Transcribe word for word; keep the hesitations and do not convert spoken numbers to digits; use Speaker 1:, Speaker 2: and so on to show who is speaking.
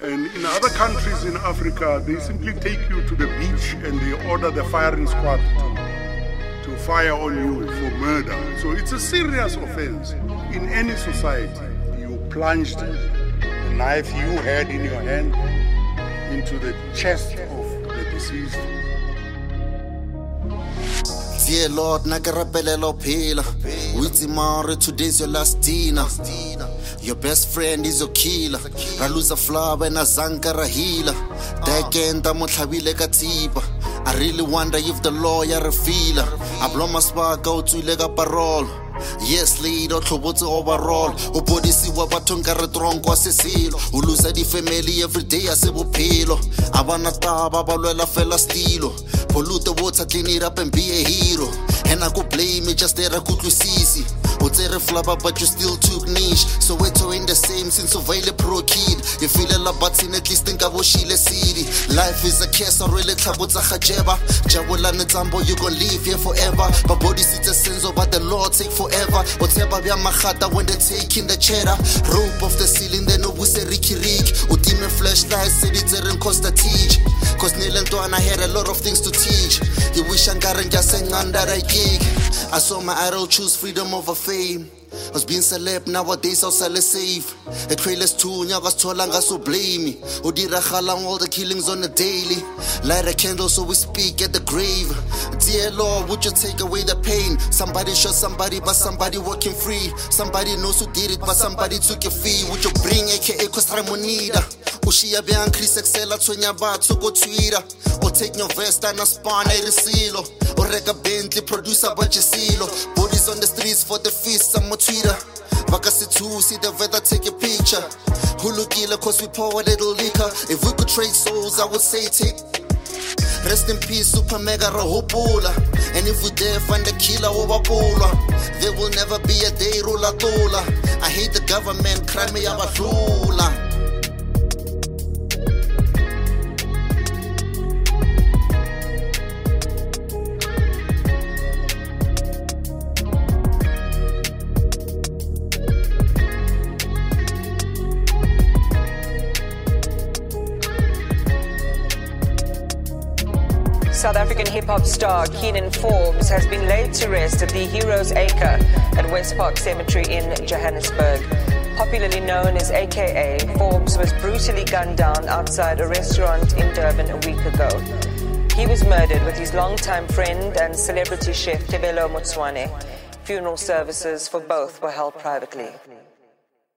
Speaker 1: And in other countries in Africa, they simply take you to the beach and they order the firing squad to, to fire on you for murder. So it's a serious offense. In any society, you plunged the knife you had in your hand into the chest of the deceased.
Speaker 2: Dear Lord, nakarapelelo phila. Witzimare, today's your last dinner. Your best friend is your killer. Raluza flower and azanka rahila. Daikenta motlhabile katiba. I really wonder if the lawyer a feeler. I blow my spark out to lega parole. Yes, lead or tlhobotse overall. O bodisi wa batho nka re tronko se selo. O lose di family every day a se bophelo. Abana taba ba lwela fela stilo. Pollute the water, clean it up and be a hero. And I could blame me just there I could sisi. O tsere flabba but you still took niche. So we're in the same since Ovale Pro Kid. You feel a lot but at least think of Oshile City. Life is a case or really tabutza hajeba. Jawula netambo you gon' live here forever. But body sits a senso but the Lord take forever. Whatever bia machata when they take in the cheddar. Rope off the ceiling then no wuse Ricky Rick. Udime flashlight said it's a costa teach. Cause Neil and Dwana had a lot of things to teach. You wish Angaran just sang under a gig. I saw my idol choose freedom over fame. I was being celeb nowadays I'll sell a safe. A trailers too, nyagas tolanga so blame me. Udira khalang all the killings on the daily. Light a candle so we speak at the grave. Dear Lord, would you take away the pain? Somebody shot somebody but somebody walking free. Somebody knows who did it but somebody took your fee. Would you bring A K A cause Ramonida? Ushia bian Chris Excel atsonya batho go Twitter. Or take your vest and a spawn a resilo. Or reka Bentley producer Bachisilo. Bodies on the streets for the feast, some more Twitter. Vakasitu, see the weather, take a picture. Hulukila cause we pour a little liquor. If we could trade souls, I would say take. Rest in peace, super mega rahopula. And if we dare find a killer over pola, there will never be a day rula tola. I hate the government, crime me abahlula.
Speaker 3: South African hip-hop star Keenan Forbes has been laid to rest at the Heroes Acre at West Park Cemetery in Johannesburg. Popularly known as A K A, Forbes was brutally gunned down outside a restaurant in Durban a week ago. He was murdered with his longtime friend and celebrity chef Tebelo Motswane. Funeral services for both were held privately.